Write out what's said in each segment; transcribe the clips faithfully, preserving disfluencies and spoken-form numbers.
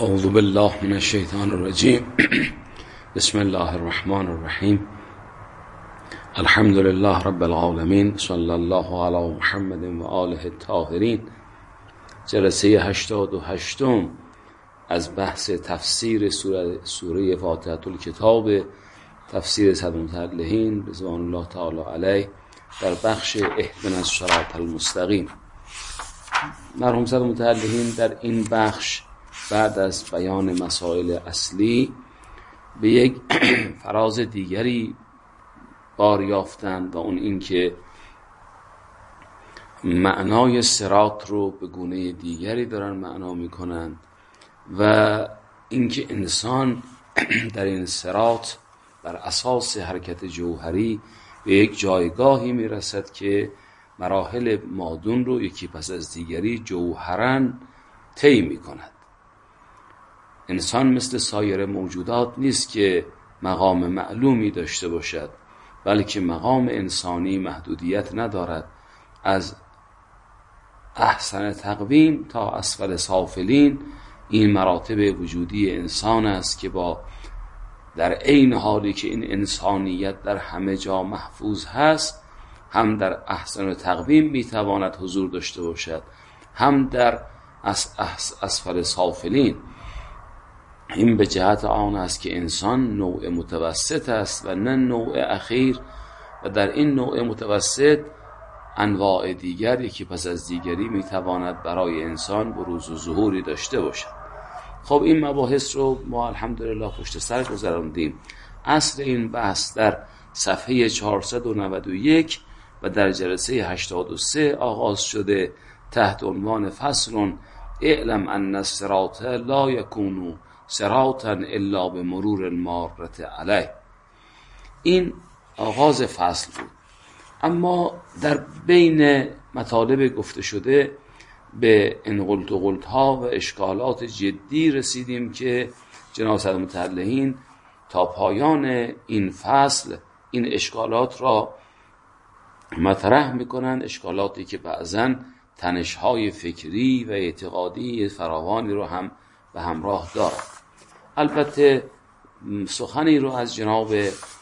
اعوذ بالله من الشیطان الرجیم. بسم الله الرحمن الرحیم. الحمد لله رب العالمین، صلی الله علی محمد و آله الطاهرین. جلسه هشتاد و هشتم از بحث تفسیر سوره, سوره فاتحه الکتاب، تفسیر صدر المتألهین رضوان الله تعالی علیه، در بخش اهدنا الصراط المستقیم. مرحوم صدر المتألهین در این بخش بعد از بیان مسائل اصلی به یک فراز دیگری بار یافتند و اون این که معنای صراط رو به گونه دیگری دارن معنا میکنند و اینکه انسان در این صراط بر اساس حرکت جوهری به یک جایگاهی میرسد که مراحل مادون رو یکی پس از دیگری جوهرن طی میکند. انسان مثل سایر موجودات نیست که مقام معلومی داشته باشد، بلکه مقام انسانی محدودیت ندارد. از احسن تقویم تا اسفل سافلین این مراتب وجودی انسان است که با در عین حالی که این انسانیت در همه جا محفوظ هست، هم در احسن تقویم میتواند حضور داشته باشد، هم در اسفل سافلین. این به جهت آن است که انسان نوع متوسط است و نه نوع اخیر، و در این نوع متوسط انواع دیگر یکی پس از دیگری میتواند برای انسان بروز و ظهوری داشته باشد. خب این مباحث رو ما الحمدلله پشت سر گذراندیم. اصل این بحث در صفحه چهارصد و نود و یک و در جلسه هشتاد و سه آغاز شده تحت عنوان فصل اعلم ان الصراط لا یکون صراطا الا به مرور المارة علیه. این آغاز فصل بود، اما در بین مطالب گفته شده به انقلت و قلت ها و اشکالات جدی رسیدیم که جناب صدر المتألهین تا پایان این فصل این اشکالات را مطرح میکنند، اشکالاتی که بعضاً تنش‌های فکری و اعتقادی فراوانی رو هم به همراه دارد. البته سخنی رو از جناب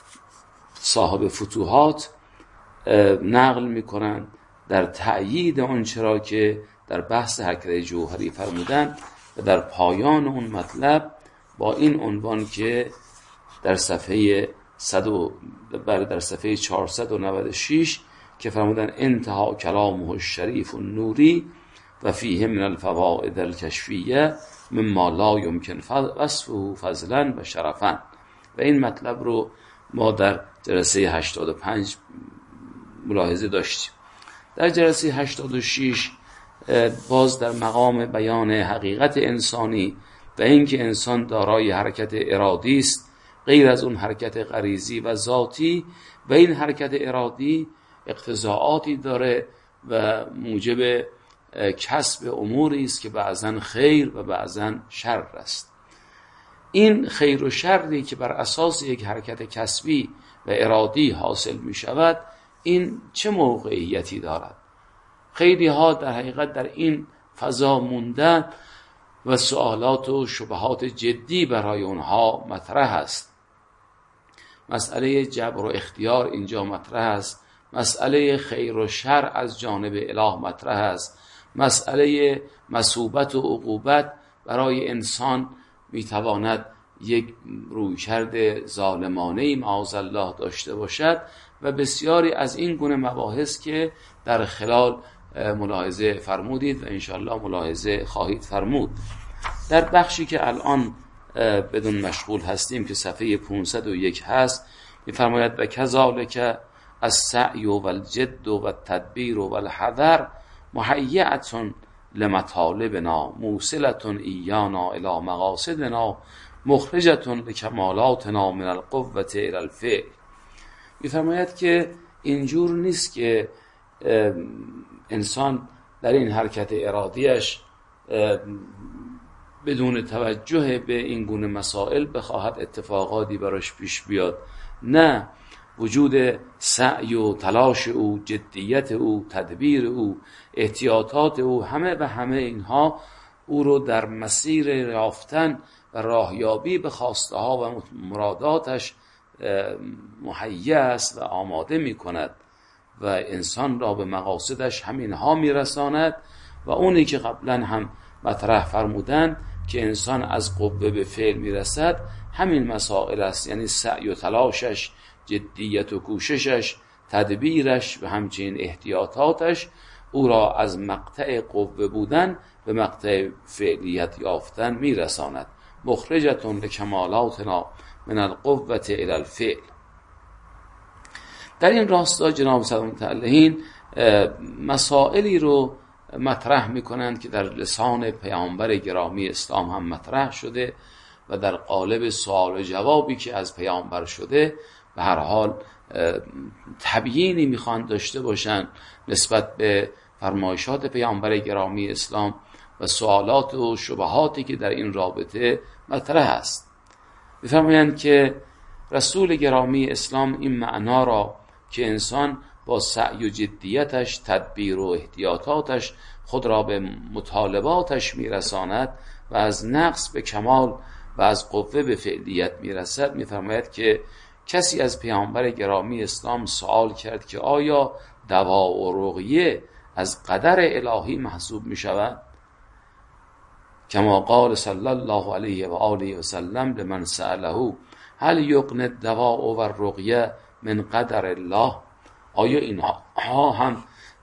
صاحب فتوحات نقل میکنند در تأیید آن چرا که در بحث حرکت جوهری فرمودن و در پایان اون مطلب با این عنوان که در صفحه صد در صفحه چهارصد و نود و شش که فرمودن انتها کلامه الشریف النوری و فیه من الفوائد الکشفیه مما لا یمکن وصفه فضلا و شرفا. و این مطلب رو ما در جلسه هشتاد و پنج ملاحظه داشتیم. در جلسه هشتاد و شش باز در مقام بیان حقیقت انسانی و اینکه انسان دارای حرکت ارادی است غیر از اون حرکت غریزی و ذاتی، و این حرکت ارادی اقتضاعاتی داره و موجب کسب اموری است که بعضاً خیر و بعضاً شر است. این خیر و شری که بر اساس یک حرکت کسبی و ارادی حاصل می شود، این چه موقعیتی دارد؟ خیلی ها در حقیقت در این فضا موندن و سوالات و شبهات جدی برای اونها مطرح است. مسئله جبر و اختیار اینجا مطرح است، مسئله خیر و شر از جانب اله مطرح است، مسئله مثوبت و عقوبت برای انسان میتواند یک رویکرد ظالمانه معاذ الله داشته باشد و بسیاری از این گونه مباحث که در خلال ملاحظه فرمودید و انشاءالله ملاحظه خواهید فرمود. در بخشی که الان بدون مشغول هستیم که صفحه پانصد و یک هست میفرماید و کذالک السعی و الجد و التدبیر و الحذر محیعة لمطالبنا موصلة ایانا الی مقاصدنا مخرجة لکمالاتنا من القوة الی الفعل. میفرماید که اینجور نیست که انسان در این حرکت ارادیش بدون توجه به این گونه مسائل بخواهد اتفاقاتی براش پیش بیاد. نه، وجود سعی و تلاش او، جدیت او، تدبیر او، احتیاطات او، همه و همه اینها او رو در مسیر یافتن و راهیابی به خواسته ها و مراداتش مهیأ است و آماده می کند و انسان را به مقاصدش همینها می رساند. و اونی که قبلا هم مطرح فرمودن که انسان از قوه به فعل می رسد همین مسائل است، یعنی سعی و تلاشش، جدیت و کوششش، تدبیرش و همچنین احتیاطاتش او را از مقطع قوه بودن به مقطع فعلیت یافتن می رساند. مخرجتون لکمالاتنا من القوة الی الفعل. در این راستا جناب صدر متعلهین مسائلی رو مطرح می کنند که در لسان پیامبر گرامی اسلام هم مطرح شده و در قالب سوال و جوابی که از پیامبر شده به هر حال تبیینی میخوان داشته باشن نسبت به فرمایشات پیامبر گرامی اسلام و سوالات و شبهاتی که در این رابطه مطرح است. میفرمایند که رسول گرامی اسلام این معنا را که انسان با سعی و جدیتش، تدبیر و احتیاطاتش خود را به مطالباتش میرساند و از نقص به کمال و از قوه به فعلیت میرسد، میفرماید که کسی از پیامبر گرامی اسلام سوال کرد که آیا دوا و رقیه از قدر الهی محسوب می شود؟ کما قال صلی الله علیه و آله و سلم لمن سأله هل یغنی الدواء و الرقیه من قدر الله؟ آیا اینها هم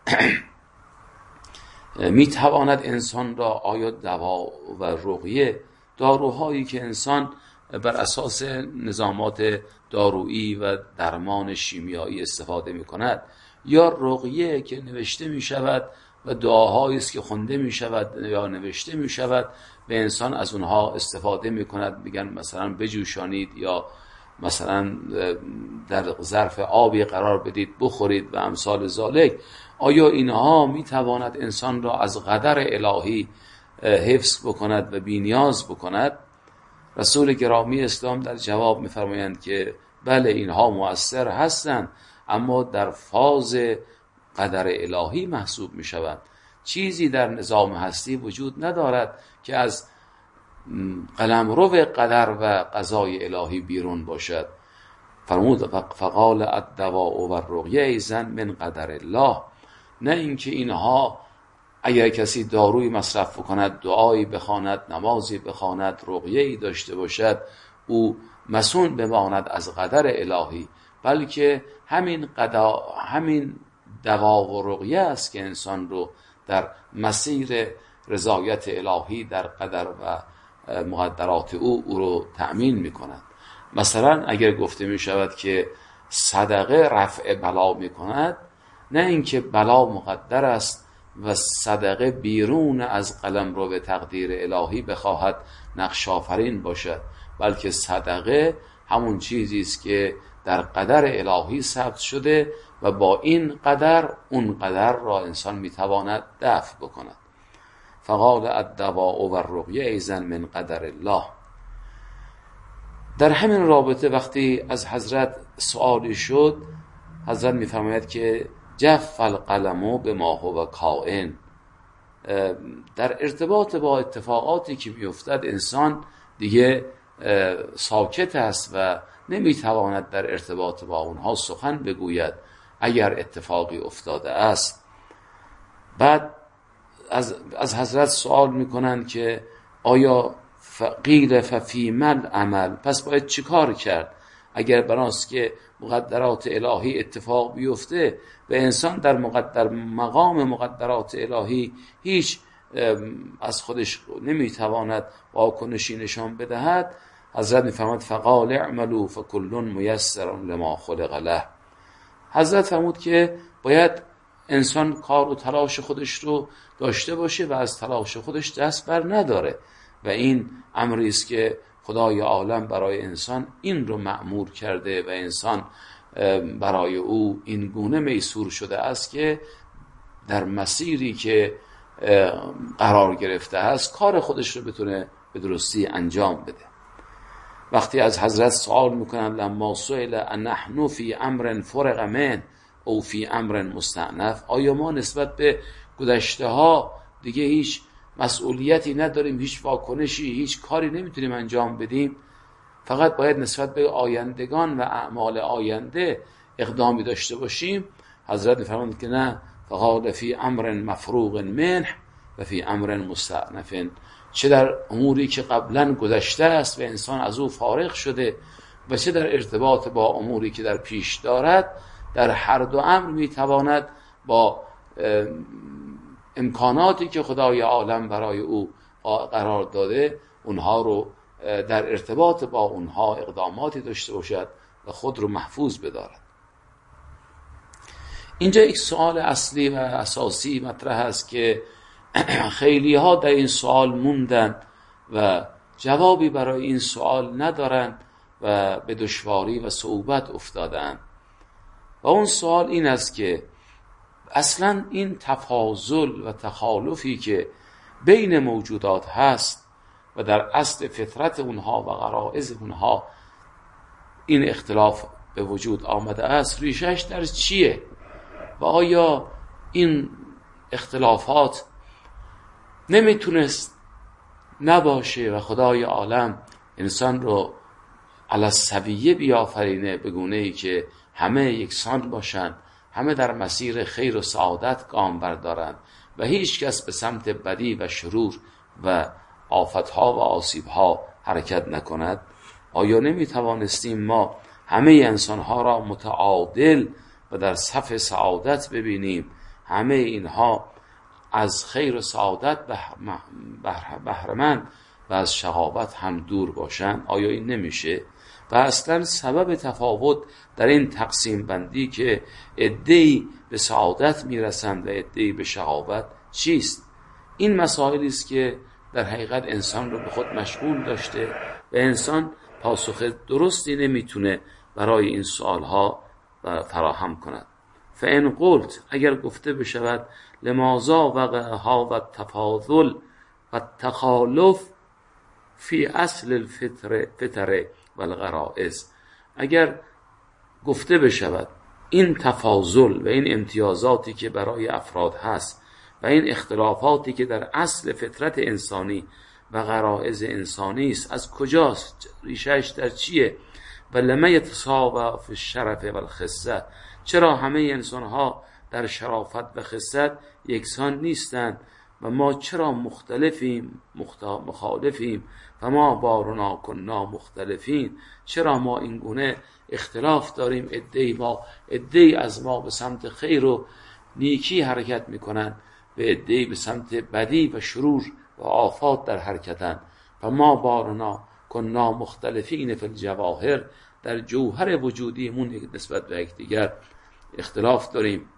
می تواند انسان را، آیا دوا و رقیه، داروهایی که انسان بر اساس نظامات دارویی و درمان شیمیایی استفاده می کند، یا رقیه که نوشته می شود و دعاهایی است که خونده می شود یا نوشته می شود به انسان از اونها استفاده می کند، میگن مثلا بجوشانید یا مثلا در ظرف آبی قرار بدید بخورید و امثال ذالک، آیا اینها می تواند انسان را از قدر الهی حفظ بکند و بینیاز بکند؟ رسول گرامی اسلام در جواب می‌فرمایند که بله اینها مؤثر هستند، اما در فاز قدر الهی محسوب می‌شوند. چیزی در نظام هستی وجود ندارد که از قلمرو قدر و قضای الهی بیرون باشد. فرمود فقال الدواء و الرقیه ایضا من قدر الله. نه اینکه اینها اگر کسی داروی مصرف کند، دعایی بخواند، نمازی بخواند، رقیه‌ای داشته باشد، او مسون بماند از قدر الهی، بلکه همین قدا همین دوا و رقیه است که انسان رو در مسیر رضایت الهی در قدر و مقدرات او او رو تأمین می‌کند. مثلا اگر گفته می شود که صدقه رفع بلا می کند، نه اینکه بلا مقدر است و صدقه بیرون از قلمرو به تقدیر الهی بخواهد نقش آفرین باشد، بلکه صدقه همون چیزی است که در قدر الهی ثبت شده و با این قدر اون قدر را انسان میتواند دفع بکند. فقال الدواء و الرقیه ایضا من قدر الله. در همین رابطه وقتی از حضرت سوالی شد، حضرت میفرماید که جف القلم بما هو کائن. در ارتباط با اتفاقاتی که میافتد انسان دیگه ساکت است و نمیتواند در ارتباط با اونها سخن بگوید اگر اتفاقی افتاده است. بعد از, از حضرت سوال میکنند که آیا قیل ففیما العمل، پس باید چی کار کرد اگر بناست که مقدرات الهی اتفاق بیفته و انسان در مقدر مقام مقدرات الهی هیچ از خودش نمیتواند واکنشی نشان بدهد؟ حضرت میفرماد فقال اعملوا فکل میسر لما خلق له. حضرت فرمود که باید انسان کار و تلاش خودش رو داشته باشه و از تلاش خودش دست بر نداره و این امری است که خدای عالم برای انسان این رو مأمور کرده و انسان برای او این گونه میسور شده است که در مسیری که قرار گرفته است کار خودش رو بتونه به درستی انجام بده. وقتی از حضرت سوال میکنن لما سئل انحن فی امر فرغ من او فی امر مستأنف، آیا ما نسبت به گذشته ها دیگه هیچ مسئولیتی نداریم، هیچ واکنشی، هیچ کاری نمیتونیم انجام بدیم، فقط باید نسبت به آیندگان و اعمال آینده اقدامی داشته باشیم. حضرت می‌فرمایند که نه، فقال فی امر مفروغ منه و فی امر مستأنف، چه در اموری که قبلا گذشته است و انسان از او فارغ شده و چه در ارتباط با اموری که در پیش دارد، در هر دو امر میتواند با امکاناتی که خدای عالم برای او قرار داده اونها رو در ارتباط با اونها اقداماتی داشته باشد و خود رو محفوظ بدارد. اینجا یک سوال اصلی و اساسی مطرح است که خیلی ها در این سوال موندن و جوابی برای این سوال ندارن و به دشواری و صعوبت افتادن. و اون سوال این است که اصلا این تفاضل و تخالفی که بین موجودات هست و در اصل فطرت اونها و غرائز اونها این اختلاف به وجود آمده است، ریشش در چیه؟ و آیا این اختلافات نمیتونست نباشه و خدای عالم انسان رو علی السویه بیافرینه، به گونه‌ای که همه یکسان باشن، همه در مسیر خیر و سعادت گام بردارن و هیچ کس به سمت بدی و شرور و آفتها و آسیبها حرکت نکند؟ آیا نمیتوانستیم ما همه انسانها را متعادل و در صف سعادت ببینیم، همه اینها از خیر و سعادت بهره‌مند و از شقاوت هم دور باشند؟ آیا این نمیشه؟ و اصلا سبب تفاوت در این تقسیم بندی که عده‌ای به سعادت میرسند و عده‌ای به شقاوت چیست؟ این مسائلی است که در حقیقت انسان رو به خود مشغول داشته و انسان پاسخ درستی نمیتونه برای این سوالها فراهم کند. فإن قلت، اگر گفته بشود لماذا وقع ها و تفاضل و تخالف فی اصل الفطره فطره و الغرائز، اگر گفته بشود این تفاضل و این امتیازاتی که برای افراد هست و این اختلافاتی که در اصل فطرت انسانی و غرائز انسانی است، از کجاست؟ ریشهش در چیه؟ و لما یتساوی فی الشرف و الخصه، چرا همه انسانها در شرافت و خصت یکسان نیستند و ما چرا مختلفیم مخالفیم؟ و ما بارنا کننا مختلفین، چرا ما این گونه اختلاف داریم؟ عده‌ای ما عده‌ای از ما به سمت خیر و نیکی حرکت میکنن و عده‌ای به سمت بدی و شرور و آفات در حرکتن. و ما بارنا کننا مختلفین فی الجواهر، در جوهر وجودیمون نسبت به یکدیگر اختلاف داریم.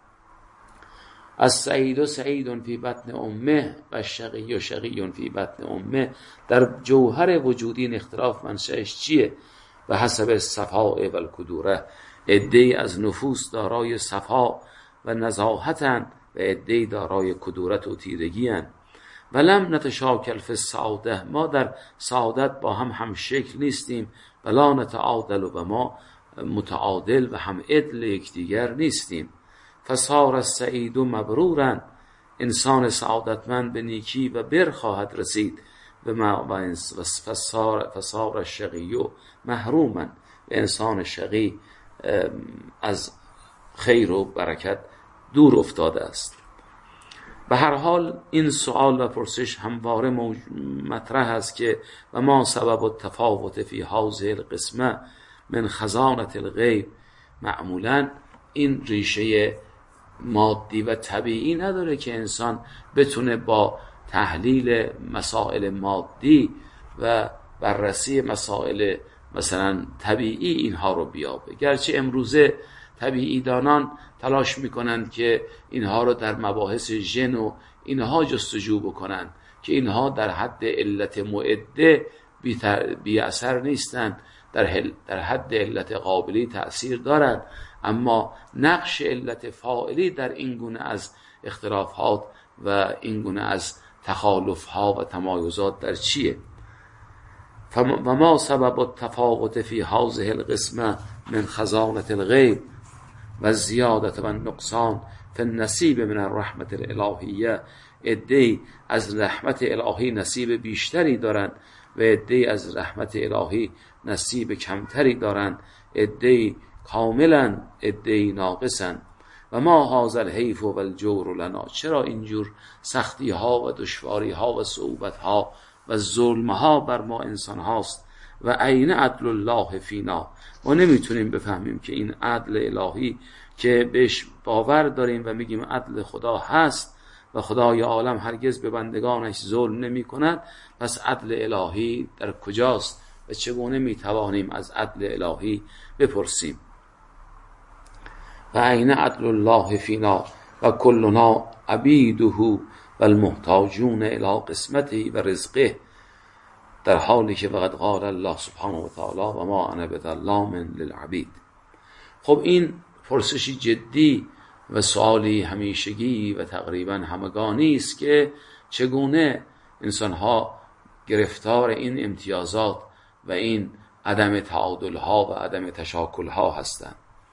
از سعید و سعید فی بطن امه و شقی و شقی فی بطن امه، در جوهر وجودی این اختلاف منشأش چیه؟ و حسب الصفاء و الکدوره، عده‌ای از نفوس دارای صفا و نزاهتن و عده‌ای دارای کدورت و تیرگی اند. ولم نتشاکل فی السعاده، ما در سعادت با هم هم شکل نیستیم. ولا نتعادل، و ما متعادل و هم عدل یکدیگر نیستیم. فصار السعید مبرورا، انسان سعادتمند به نیکی و بر خواهد رسید. و فصار فصار الشقی محروما، انسان شقی از خیر و برکت دور افتاده است. به هر حال این سوال و پرسش همواره مطرح است که و ما سبب التفاوت فی هذه القسمه من خزانة الغیب. معمولا این ریشه مادی و طبیعی نداره که انسان بتونه با تحلیل مسائل مادی و بررسی مسائل مثلا طبیعی اینها رو بیابه. گرچه امروزه طبیعی دانان تلاش میکنند که اینها رو در مباحث ژن و اینها جستجو بکنند که اینها در حد علت معده بی اثر نیستند، در, در حد علت قابلی تأثیر دارند، اما نقش علت فاعلی در این گونه از اختلافات و این گونه از تخالفها و تمایزات در چیه؟ و ما سبب التفاوت فی هذه القسمه من خزانة الغیب و زیادت و نقصان فی النصیب من الرحمت الالهیه. عده‌ای از رحمت الهی نصیب بیشتری دارند و عده‌ای از رحمت الهی نصیب کمتری دارند، عده‌ای کاملا عده‌ای ناقصن. و ما هذا الحیف و الجور لنا، چرا اینجور سختی ها و دشواری ها و صعوبت ها و ظلم ها بر ما انسان هاست؟ و عین عدل الله فینا، ما نمیتونیم بفهمیم که این عدل الهی که بهش باور داریم و میگیم عدل خدا هست و خدای عالم هرگز به بندگانش ظلم نمی کند، پس عدل الهی در کجاست و چگونه میتوانیم از عدل الهی بپرسیم؟ و عین عدل الله فینا و کلنا عبیده و المحتاجون الی قسمته و رزقه، در حالی که وقد قال الله سبحانه و تعالی و ما انا بظلام للعبید. خب این پرسشی جدی و سوالی همیشگی و تقریبا همگانی است که چگونه انسانها گرفتار این امتیازات و این عدم تعادل ها و عدم تشاکل ها هستند.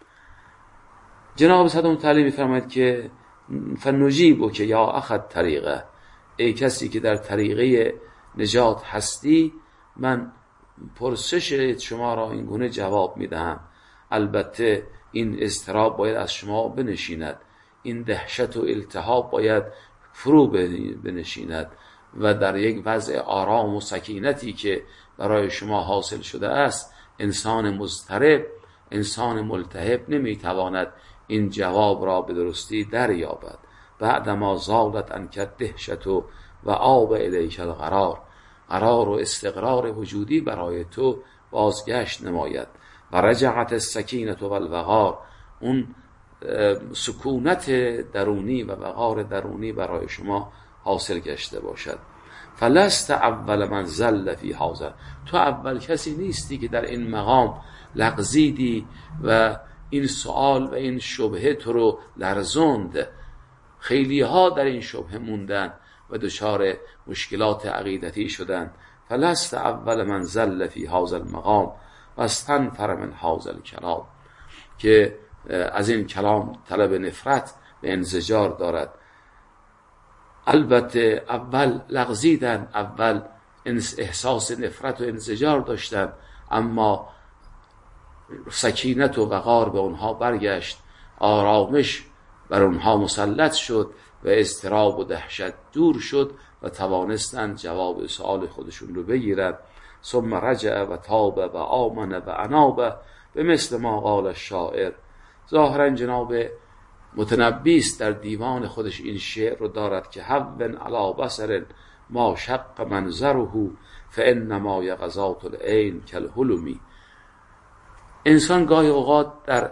جناب صدام تعالی می‌فرماید که فنجیبو که یا اخذ طریقه، ای کسی که در طریقه نجات هستی، من پرسش شما را این گونه جواب میدهم. البته این اضطراب باید از شما بنشیند، این دهشت و التهاب باید فرو بنشیند و در یک وضع آرام و سکینتی که برای شما حاصل شده است، انسان مضطرب، انسان ملتهب نمیتواند این جواب را به درستی دریابد. بعدما زالت عنک الدهشت و آب الیک القرار، قرار و استقرار وجودی برای تو بازگشت نماید. و رجعت السکینة و الوقار، اون سکونت درونی و وقار درونی برای شما حاصل گشته باشد. فلست اول من زل فی هذا، تو اول کسی نیستی که در این مقام لغزیدی و این سوال و این شبهه تو رو لرزوند. خیلی ها در این شبهه موندن و دچار مشکلات عقیدتی شدن. فلست اول من زل فی هذا المقام و استنفر من هذا الکلام، که از این کلام طلب نفرت و انزجار دارد. البته اول لغزیدن، اول احساس نفرت و انزجار داشتن، اما سکینت و وقار به اونها برگشت، آرامش بر اونها مسلط شد و اضطراب و دهشت دور شد و توانستند جواب سوال خودشون رو بگیرند. ثم رجع و تاب و آمن و اناب به مثل ما قال الشاعر. ظاهرا جناب متنبی است در دیوان خودش این شعر رو دارد که هون علی بصر ما شق منظره فانما یغزات العین کالحلمی. انسان گاهی اوقات در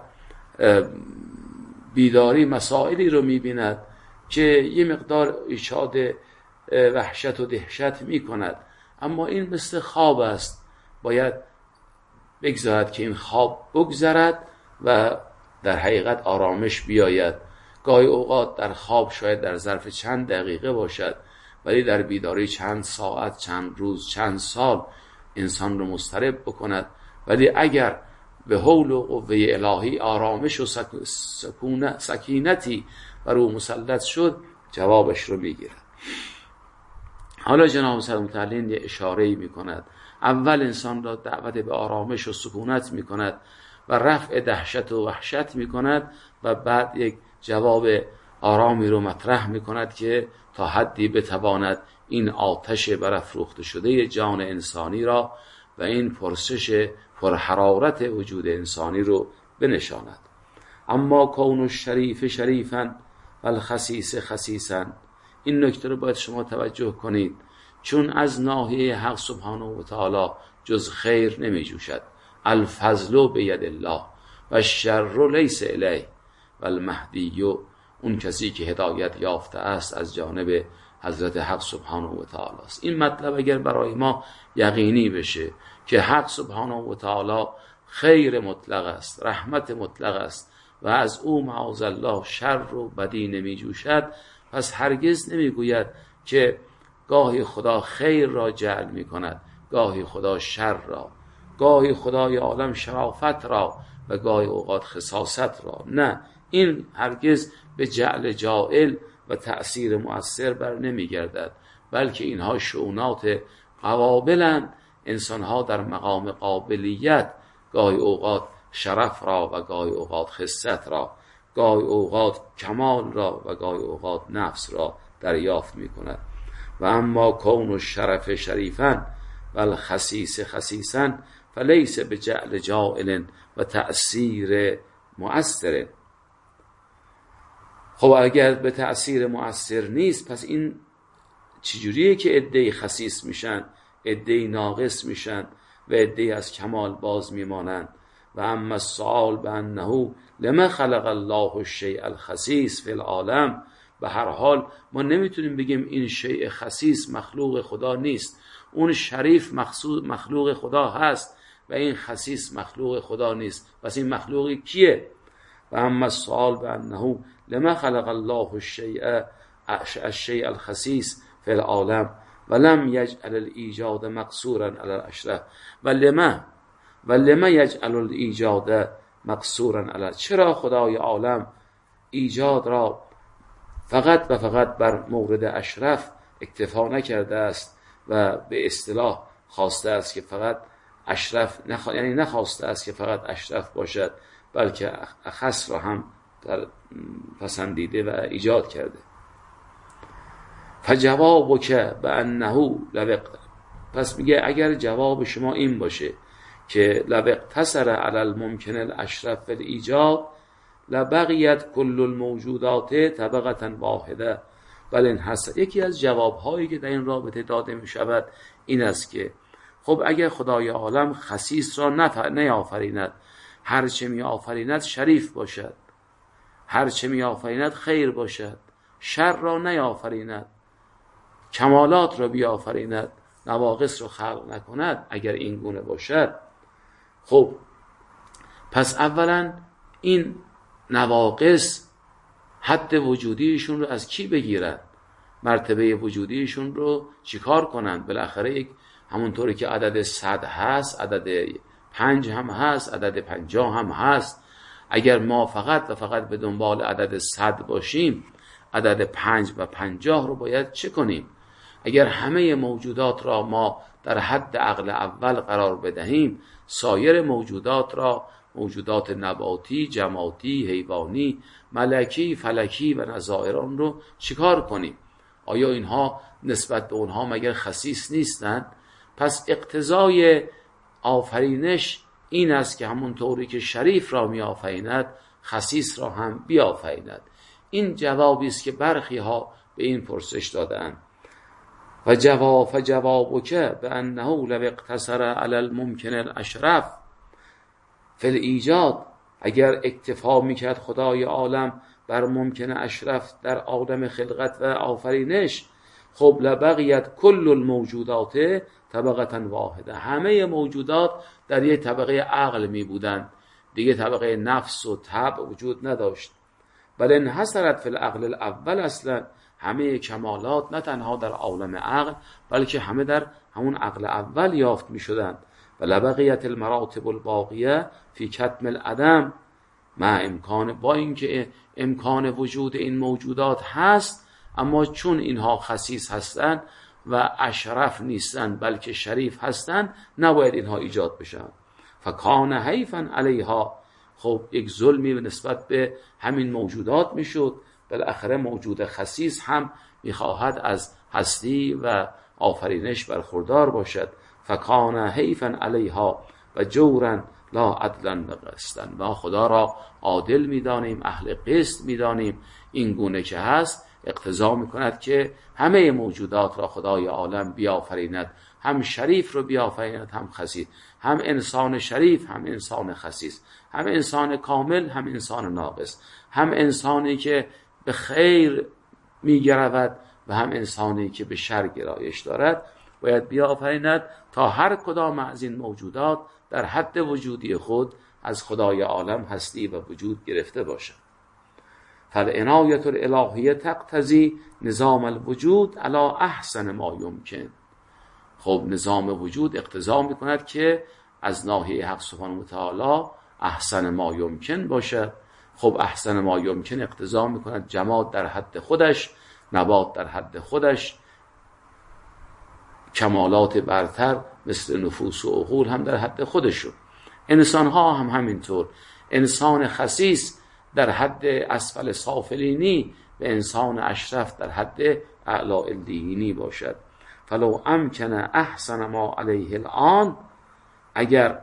بیداری مسائلی رو می‌بیند که یه مقدار ایجاد وحشت و دهشت می‌کند، اما این مثل خواب است، باید بگذارد که این خواب بگذرد و در حقیقت آرامش بیاید. گاهی اوقات در خواب شاید در ظرف چند دقیقه باشد، ولی در بیداری چند ساعت، چند روز، چند سال انسان رو مضطرب بکند. ولی اگر به حول و قوه الهی آرامش و سکونت سکینتی بر او مسلط شد، جوابش رو میگیرد. حالا جناب سلام تعالی یه اشاره‌ای میکند. اول انسان را دعوت به آرامش و سکونت میکند و رفع دهشت و وحشت میکند و بعد یک جواب آرامی رو مطرح میکند که تا حدی بتواند این آتش برافروخته شده جان انسانی را و این پرسش پرحرارت وجود انسانی رو بنشاند. اما کون الشریف شریفا و الخسیس خسیسا، این نکته رو باید شما توجه کنید، چون از ناحیه حق سبحانه و تعالی جز خیر نمی جوشد. الفضل بید الله و الشر لیس الیه و المهدی، اون کسی که هدایت یافته است از جانب حضرت حق سبحانه و تعالی است. این مطلب اگر برای ما یقینی بشه که حق سبحانه و تعالی خیر مطلق است، رحمت مطلق است و از او معاذ الله شر و بدی نمی جوشد، پس هرگز نمی گوید که گاهی خدا خیر را جعل می کند، گاهی خدا شر را، گاهی خدای عالم شرافت را و گاهی اوقات خساست را. نه، این هرگز به جعل جائل و تأثیر مؤثر بر نمیگردد، بلکه اینها شؤونات قوابلند. انسانها در مقام قابلیت گاهی اوقات شرف را و گاهی اوقات خست را، گاهی اوقات کمال را و گاهی اوقات نفس را دریافت می کند. و اما کون الشرف شریفا و الخسیس خسیسا فلیس بجعل جائل و تأثیر مؤثر. خب اگر به تأثیر مؤثر نیست، پس این چجوریه که عده‌ای خسیس میشن، عده‌ای ناقص میشن و عده‌ای از کمال باز میمانند؟ و اما السؤال بانه لما خلق الله الشیء الخسیس فی العالم، به هر حال ما نمیتونیم بگیم این شیء خسیس مخلوق خدا نیست. اون شریف مخلوق خدا هست و این خسیس مخلوق خدا نیست. پس این مخلوقی کیه؟ و اما السؤال بانه لما خلق الله الشیء الشیء الخسیس فی العالم ولم یجعل الایجاد مقصورا علی الاشرف و لما و لما یجعل الایجاد مقصورا علی، چرا خدای عالم ایجاد را فقط و فقط بر مورد اشرف اکتفا نکرده است و به اصطلاح خواسته است که فقط اشرف نخ... یعنی نخواسته است که فقط اشرف باشد، بلکه اخص را هم در پسندیده و ایجاد کرده. فجوابک بانه لو، پس میگه اگر جواب شما این باشه که لو اقتصر علی الممکن الاشرف الایجاد لبقیت کل الموجودات طبقه واحده بل این هست. یکی از جوابهایی که در این رابطه داده می شود این است که خب اگر خدای عالم خسیس را نیافریند، هرچه می آفریند شریف باشد، هرچه می آفریند خیر باشد، شر را نیافریند، کمالات را بیافریند، نواقص را خلق نکند، اگر این گونه باشد، خب پس اولا این نواقص حد وجودیشون رو از کی بگیرن؟ مرتبه وجودیشون رو چیکار کنن؟ بالاخره یک همونطوری که عدد صد هست، عدد پنج هم هست، عدد پنجاه هم هست. اگر ما فقط و فقط به دنبال عدد صد باشیم، عدد پنج و پنجاه رو باید چه کنیم؟ اگر همه موجودات را ما در حد عقل اول قرار بدهیم، سایر موجودات را، موجودات نباتی، جمادی، حیوانی، ملکی، فلکی و نظائر آن رو چیکار کنیم؟ آیا اینها نسبت به اونها مگر خسیس نیستند؟ پس اقتضای آفرینش این است که همون طوری که شریف را می آفریند، خسیس را هم بیافریند. این جوابی است که برخی ها به این پرسش دادند. و جواب فجوابک بانه لو اقتصر علی الممکن الاشرف فی الایجاد، اگر اکتفا میکرد خدای عالم بر ممکن اشرف در عالم خلقت و آفرینش، خب لبقیت کل الموجودات طبقه واحده، همه موجودات در یک طبقه عقل می بودند، دیگه طبقه نفس و طبع وجود نداشت. بل انحصرت فی العقل الاول، اصلا همه کمالات نه تنها در عالم عقل بلکه همه در همون عقل اول یافت می شدند. و لبقیت المراتب الباقیه فی کتم العدم، مع امکان، با اینکه امکان وجود این موجودات هست، اما چون اینها خسیس هستند و اشرف نیستند بلکه شریف هستند، نباید اینها ایجاد بشن. فکان حیفا علیها، خب یک ظلمی نسبت به همین موجودات میشد. بالاخره موجود خسیس هم میخواهد از هستی و آفرینش برخوردار باشد. فکان حیفا علیها و جورا لا عدلا قسطا، و خدا را عادل میدانیم، اهل قسط میدانیم. این گونه که هست اقتضا میکند که همه موجودات را خدای عالم بیافریند، هم شریف رو بیافریند هم خسیس، هم انسان شریف هم انسان خسیس، هم انسان کامل هم انسان ناقص، هم انسانی که به خیر میگرود و هم انسانی که به شر گرایش دارد، باید بیافریند تا هر کدام از این موجودات در حد وجودی خود از خدای عالم هستی و وجود گرفته باشد. فالعنایة الالهیه تقتضی نظام الوجود علی احسن ما یمکن. خب نظام وجود اقتضا میکند که از ناحیه حق سبحانه و تعالی احسن ما یمکن باشد خب احسن ما یمکن اقتضا میکند جماد در حد خودش، نبات در حد خودش، کمالات برتر مثل نفوس و عقول هم در حد خودشون. انسان ها هم همینطور. انسان خسیس در حد اسفل سافلینی و انسان اشرف در حد اعلی الدینی باشد. فلو امکن احسن ما علیه الان، اگر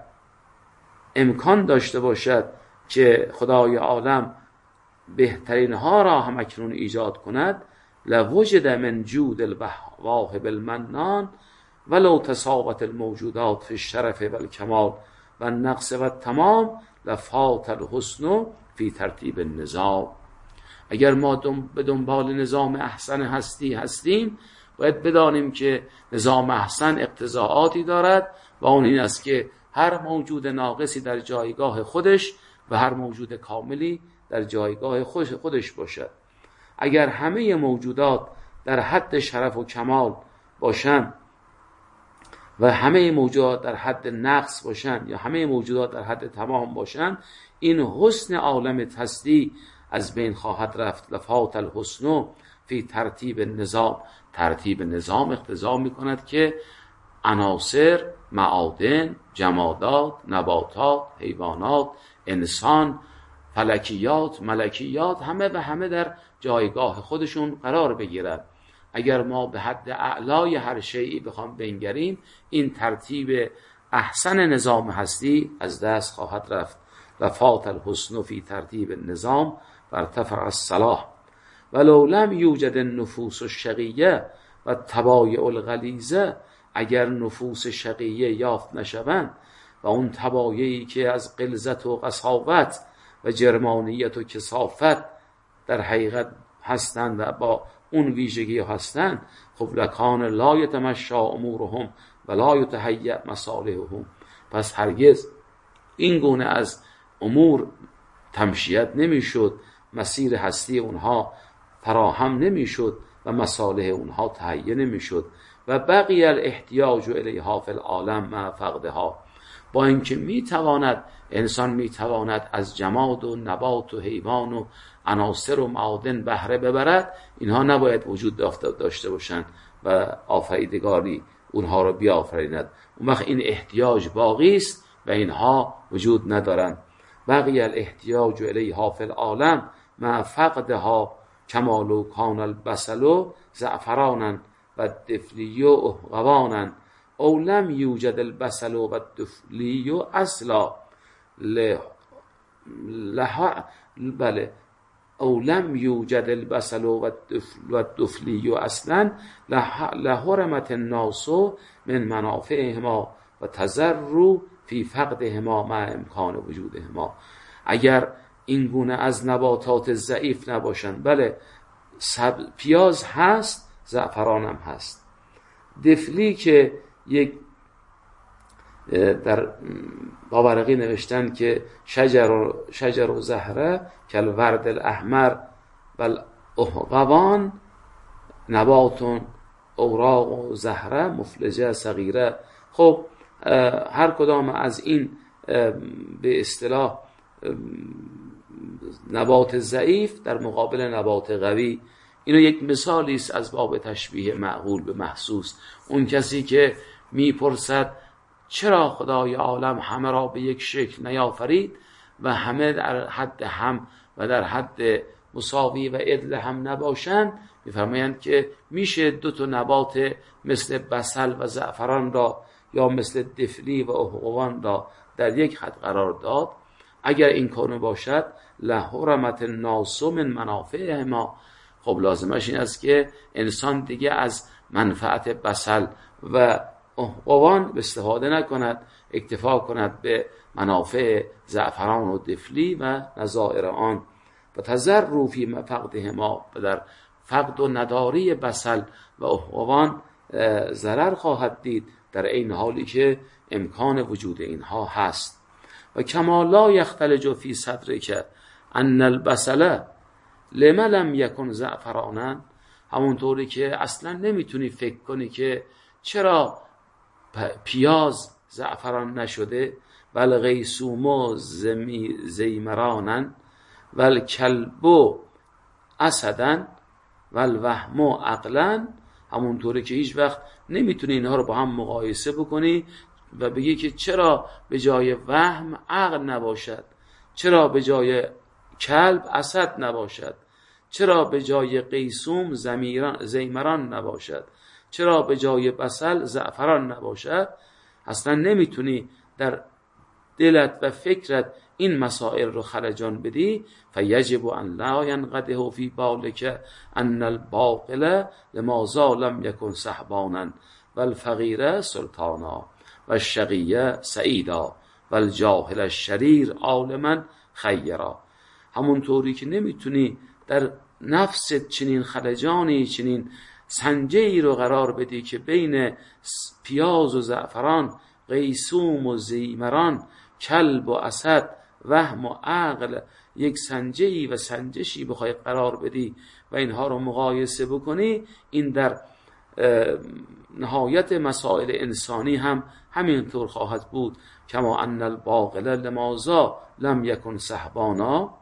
امکان داشته باشد که خدای عالم بهترین ها را هم اکنون ایجاد کند، لوجد من جود الواهب المنان ولو تساوت الموجودات فی الشرف و الکمال و النقص و التمام لفات الحسن فی ترتیب النظام. اگر ما به دنبال نظام احسن هستی هستیم، باید بدانیم که نظام احسن اقتضاعاتی دارد و اون این است که هر موجود ناقصی در جایگاه خودش و هر موجود کاملی در جایگاه خودش باشد. اگر همه موجودات در حد شرف و کمال باشند و همه موجودات در حد نقص باشند یا همه موجودات در حد تمام باشند، این حسن عالم هستی از بین خواهد رفت. لفات الحسن فی ترتیب نظام. ترتیب نظام اقتضا می کند که عناصر، معادن، جمادات، نباتات، حیوانات، انسان، فلکیات، ملکیات همه به همه در جایگاه خودشون قرار بگیرند. اگر ما به حد اعلای هر شیئی بخوام بنگریم، این ترتیب احسن نظام هستی از دست خواهد رفت. لفات الحسن فی ترتیب النظام و ارتفع الصلاح ولو لم یوجد النفوس الشقیه و الطبایع الغلیظه. اگر نفوس شقیه یافت نشوند و اون طبایعی که از غلظت و قساوت و جرمانیت و کثافت در حقیقت هستند و با اون ویژگی هستند، خب لکان لا یتمشی امورهم و لا یتهیأ مصالحهم. پس هرگز این گونه از امور تمشیت نمیشد، مسیر هستی اونها فراهم نمیشد و مصالح اونها تهیه نمیشد. و بقی الاحتیاج الیها فی العالم مع فقدها. با اینکه میتواند انسان میتواند از جماد و نبات و حیوان و عناصر و معادن بهره ببرد، اینها نباید وجود داشته باشند و آفریدگاری اونها رو بیافریند. اون وقت این احتیاج باقی است و اینها وجود ندارند. بقی الاحتیاج الیها فی العالم مع فقدها کمالو کان البصل زعفرانا و الدفلی اهغوانا او لم یوجد البصل و الدفلی اصلا لها بله او لم یوجد البصل و الدفلی اصلا لحرمت الناس من منافعهما و تضروا فی فقدهما مع امکان وجودهما. اگر این گونه از نباتات ضعیف نباشند، بله سب... پیاز هست، زعفران هم هست. دفلی که یک در باورقی نوشتن که شجر و, شجر و زهره کل ورد الاحمر بل احقوان نباتون اوراق و زهره مفلجه صغیره. خب هر کدام از این به اصطلاح نبات ضعیف در مقابل نبات قوی، اینو یک مثالی است از باب تشبیه معقول به محسوس. اون کسی که میپرسد چرا خدای عالم همه را به یک شکل نیافرید و همه در حد هم و در حد مساوی و عدل هم نباشند، میفرمایند که میشه دو تا نبات مثل بصل و زعفران را یا مثل دفلی و احقوان را در یک خط قرار داد. اگر این کانو باشد لحرمت الناس من منافعهما. خب لازمش این است که انسان دیگه از منفعت بصل و احقوان استفاده نکند، اکتفا کند به منافع زعفران و دفلی و نظائر آن. و تضروا فی فقدهما، و در فقد و نداری بصل و احقوان ضرر خواهد دید در این حالی که امکان وجود اینها هست. و کما لا یختلج فی صدرک ان البصل لما لم یکن زعفرانا، همونطوری که اصلا نمیتونی فکر کنی که چرا پیاز زعفران نشده، بل غیسوم زیمرانن والکلب اسدن والوهم عقلا، همونطوره که هیچ وقت نمیتونی اینها رو با هم مقایسه بکنی و بگی که چرا به جای وهم عقل نباشد، چرا به جای کلب اسد نباشد، چرا به جای قیسوم زیمران نباشد، چرا به جای بصل زعفران نباشد. اصلا نمیتونی در دلت و فکرت این مسائل رو خلجان بدی. فیجب ان لا ینقده فی بالک ان الباقل لماذا لم یکن سحبانا والفقیر سلطانا والشقی سعیدا والجاهل الشریر عالما خیرا. همونطوری که نمیتونی در نفست چنین خلجانی، چنین سنجه ای رو قرار بدی که بین پیاز و زعفران، قیسوم و زیمران، کلب و اسد، وهم و عقل، یک سنجه ای و سنجشی بخوای قرار بدی و اینها رو مقایسه بکنی، این در نهایت مسائل انسانی هم همینطور خواهد بود. کما ان الباقل لماذا لم یکن سحبانا،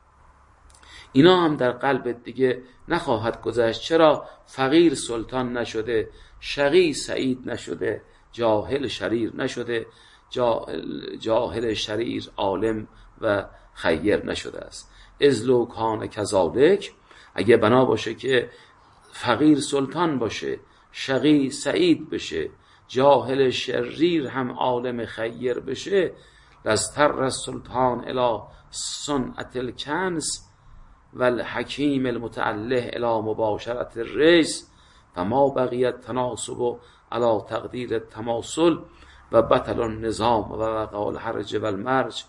اینا هم در قلبت دیگه نخواهد گذشت. چرا فقیر سلطان نشده، شقی سعید نشده، جاهل شریر نشده، جاهل, جاهل شریر عالم و خیر نشده است. اذ لو کان کذالک، اگه بنا باشه که فقیر سلطان باشه، شقی سعید بشه، جاهل شریر هم عالم خیر بشه، لستر السلطان الی صنعت الکنز والحکیم المتعله الی مباشرت الرئیس فما بقیت تناسب علی تقدیر التماثل و بطل النظام و وقع الحرج والمرج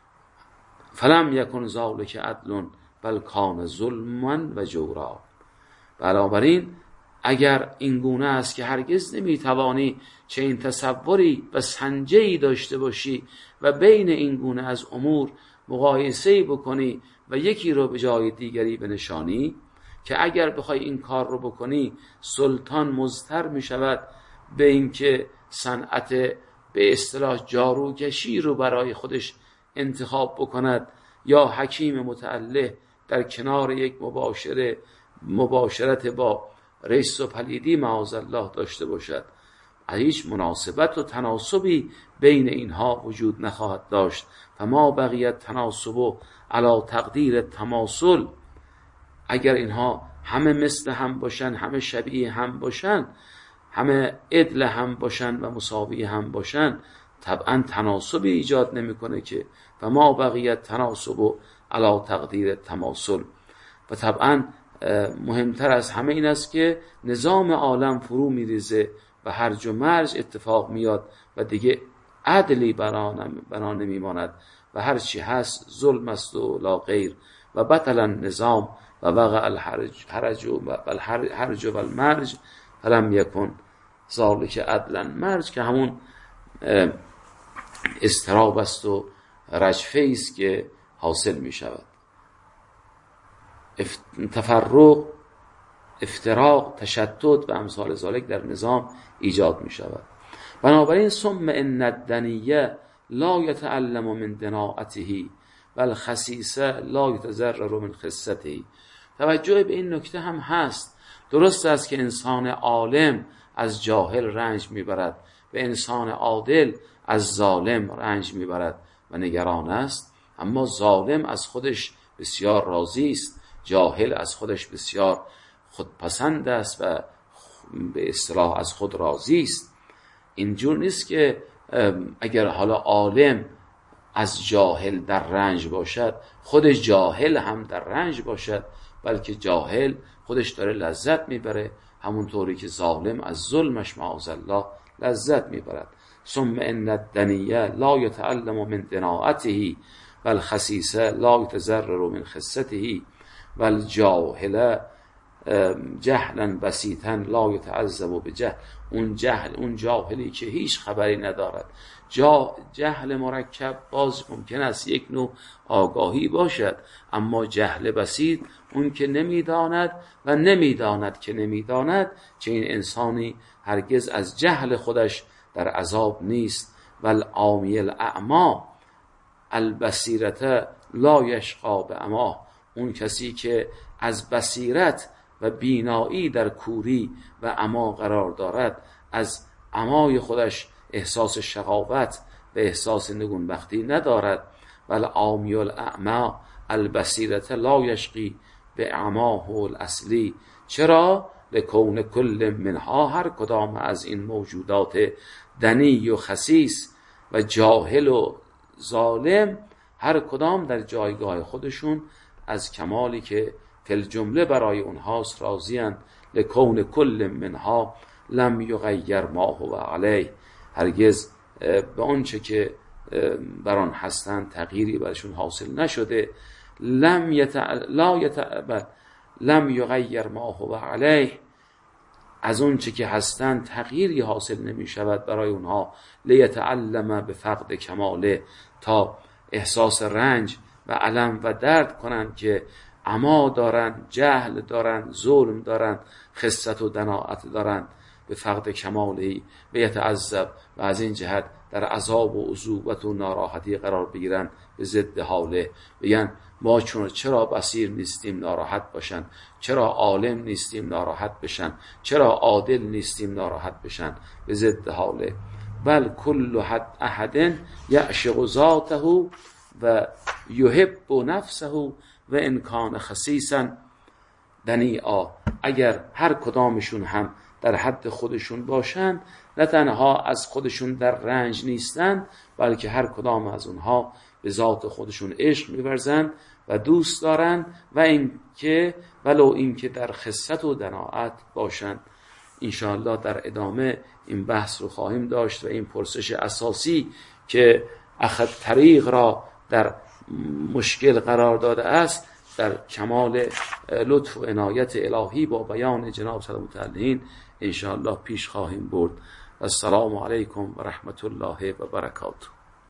فلم یکن ذلک عدل بل کان ظلما و جورا. بنابراین اگر این گونه است که هرگز نمیتوانی چه این تصوری و سنجه‌ای داشته باشی و بین این گونه از امور مقایسه‌ای بکنی و یکی رو به جای دیگری بنشانی، که اگر بخوای این کار رو بکنی سلطان مضطر می شود به اینکه صنعت به اصطلاح جاروکشی رو برای خودش انتخاب بکند یا حکیم متعله در کنار یک مباشره مباشرت با رئیس و پلیدی معاذالله داشته باشد. هیچ مناسبت و تناسبی بین اینها وجود نخواهد داشت. فما بقیت تناسب علی تقدیر تماثل، اگر اینها همه مثل هم باشن، همه شبیه هم باشن، همه عدل هم باشن و مساوی هم باشن، طبعا تناسبی ایجاد نمیکنه که. فما بقیت تناسب علی تقدیر تماثل. و طبعا مهمتر از همه این است که نظام عالم فرو میریزه و هرج و مرج اتفاق میاد و دیگه عدلی بنا نمیماند و هر چی هست ظلم است و لا غیر. و بطل النظام و وقع الحرج حرج و الحرج و المرج فلم یکن ذلک عدلا. مرج که همون استراب است و رجفه است که حاصل می شود. تفرق، افتراق، تشتت و امثال ذالک در نظام ایجاد می شود. بنابراین ثم ان الدنیه لا یتعلم من دناعته و الخسیسه لا یتضرر من خسته. توجه به این نکته هم هست. درست است که انسان عالم از جاهل رنج میبرد و انسان عادل از ظالم رنج میبرد و نگران است، اما ظالم از خودش بسیار راضی است، جاهل از خودش بسیار خودپسند است و به اصطلاح از خود راضی است. اینجور نیست که اگر حالا عالم از جاهل در رنج باشد خود جاهل هم در رنج باشد، بلکه جاهل خودش داره لذت میبره، همونطوری که ظالم از ظلمش معاذالله لذت میبرد. ثم ان الدنیه لا یتعلم من دناعته و الخسیسه لا یتضرر من خسته و الجاهل جهلا بسیطا لا یتعذب بجهل. اون جهل، اون جاهلی که هیچ خبری ندارد. جا جهل مرکب باز ممکن است یک نوع آگاهی باشد، اما جهل بسیط اون که نمیداند و نمیداند که نمیداند، چه این انسانی هرگز از جهل خودش در عذاب نیست. و العامی الاعما، البصیرت لا یشقا بعما، اون کسی که از بصیرت و بینایی در کوری و عما قرار دارد، از عمای خودش احساس شقاوت و احساس نگونبختی ندارد. بل عامی الاعما البصیرت لا یشقی به عماه الاصلی. چرا؟ لکون کل منها، هر کدام از این موجودات دنی و خسیس و جاهل و ظالم، هر کدام در جایگاه خودشون از کمالی که فی الجمله برای اونهاست راضی‌اند. لکون کل منها لم یغیر ما هو علیه، هرگز به آنچه که بر آن هستند تغییری برشون حاصل نشده. لم یت... لا یتعبد لم یغیر ما هو علیه، از اونچه که هستند تغییری حاصل نمی شود برای اونها. لیتعلم به فقد کماله، تا احساس رنج و الم و درد کنند که عما دارند، جهل دارند، ظلم دارند، خست و دناعت دارند به فقد کمالی و یتعذب، و از این جهت در عذاب و عذوبت و ناراحتی قرار بگیرند به ضد حاله. بگن ما چون چرا بصیر نیستیم ناراحت باشن، چرا عالم نیستیم ناراحت بشن، چرا عادل نیستیم ناراحت بشن، به ضد حاله. بل کل حد احد یعشق ذاته و یحب نفسه و ان کان خسیسا دنیعا. اگر هر کدامشون هم در حد خودشون باشند، نه تنها از خودشون در رنج نیستند، بلکه هر کدام از اونها به ذات خودشون عشق می‌ورزند و دوست دارند، و این که ولو این که در خست و دناعت باشند. انشاءالله در ادامه این بحث رو خواهیم داشت و این پرسش اساسی که اخذ طریق را در مشکل قرار داده است، در کمال لطف و عنایت الهی با بیان جناب صلی الله علیه انشاءالله پیش خواهیم برد. السلام علیکم و رحمت الله و برکاته.